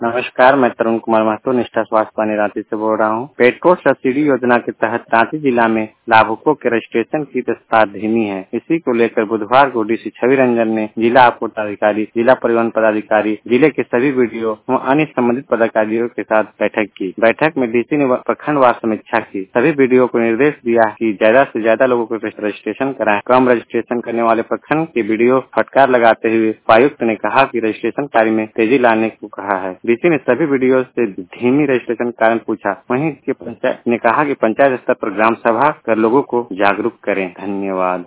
नमस्कार, मैं तरुण कुमार महतो निष्ठा स्वास्थ्य पानी रांची से बोल रहा हूँ। पेट्रोल सब्सिडी योजना के तहत रांची जिला में लाभुकों के रजिस्ट्रेशन की रफ्तार धीमी है। इसी को लेकर बुधवार को डीसी छवि रंजन ने जिला आपूर्ति अधिकारी, जिला परिवहन पदाधिकारी, जिले के सभी बीडीओ व अन्य संबंधित पदाधिकारियों के साथ बैठक की। बैठक में डीसी ने प्रखंडवार समीक्षा की। सभी बीडीओ को निर्देश दिया कि ज्यादा से ज्यादा लोगों को रजिस्ट्रेशन कराएं। कम रजिस्ट्रेशन करने वाले प्रखंड के बीडीओ फटकार लगाते हुए उपायुक्त ने कहा कि रजिस्ट्रेशन कार्य में तेजी लाने को कहा है। डीसी ने सभी बीडीओ से धीमी रजिस्ट्रेशन कारण पूछा। वहीं पंचायत ने कहा कि पंचायत स्तर पर ग्राम सभा कर लोगों को जागरूक करें। धन्यवाद।